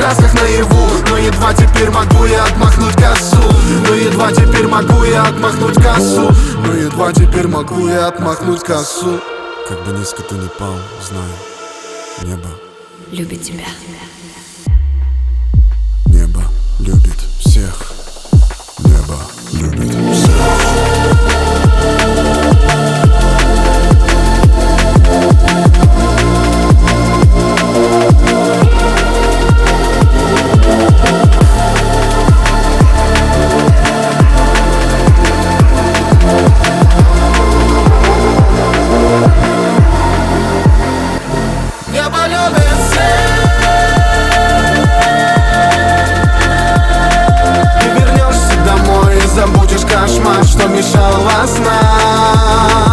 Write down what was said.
сказках наяву. Но едва теперь могу я отмахнуть косу. Но едва теперь могу я отмахнуть косу. Но едва теперь могу я отмахнуть косу. Как бы низко ты ни пал, знай, небо любит тебя. Небо любит всех. Небо любит всех. Забудешь кошмар, что мешал во снах.